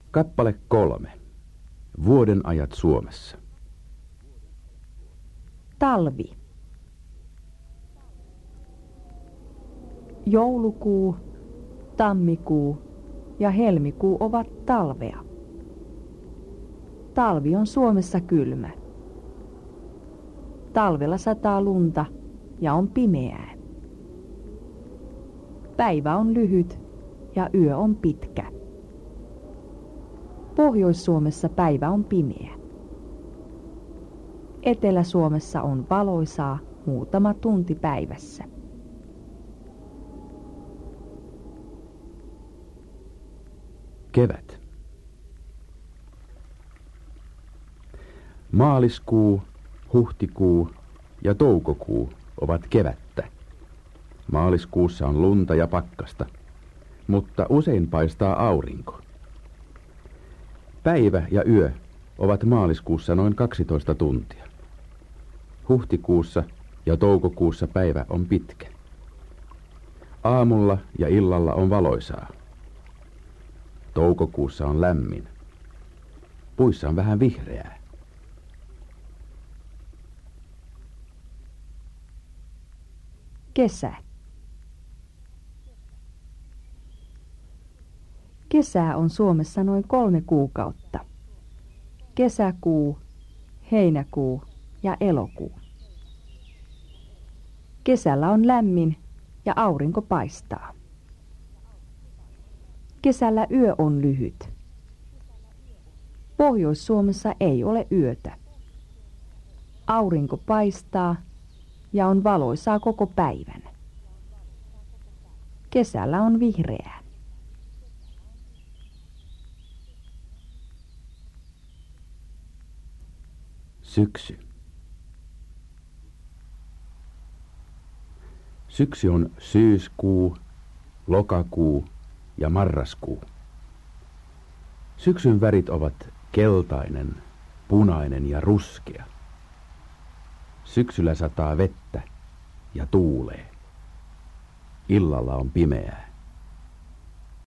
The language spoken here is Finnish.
Kappale 3. Vuoden ajat Suomessa. Talvi. Joulukuu, tammikuu ja helmikuu ovat talvea. Talvi on Suomessa kylmä. Talvella sataa lunta ja on pimeää. Päivä on lyhyt ja yö on pitkä. Pohjois-Suomessa päivä on pimeä. Etelä-Suomessa on valoisaa muutama tunti päivässä. Kevät. Maaliskuu, huhtikuu ja toukokuu ovat kevättä. Maaliskuussa on lunta ja pakkasta, mutta usein paistaa aurinko. Päivä ja yö ovat maaliskuussa noin 12 tuntia. Huhtikuussa ja toukokuussa päivä on pitkä. Aamulla ja illalla on valoisaa. Toukokuussa on lämmin. Puissa on vähän vihreää. Kesä. Kesää on Suomessa noin 3 kuukautta. Kesäkuu, heinäkuu ja elokuu. Kesällä on lämmin ja aurinko paistaa. Kesällä yö on lyhyt. Pohjois-Suomessa ei ole yötä. Aurinko paistaa ja on valoisaa koko päivän. Kesällä on vihreää. Syksy. Syksy on syyskuu, lokakuu ja marraskuu. Syksyn värit ovat keltainen, punainen ja ruskea. Syksyllä sataa vettä ja tuulee. Illalla on pimeää.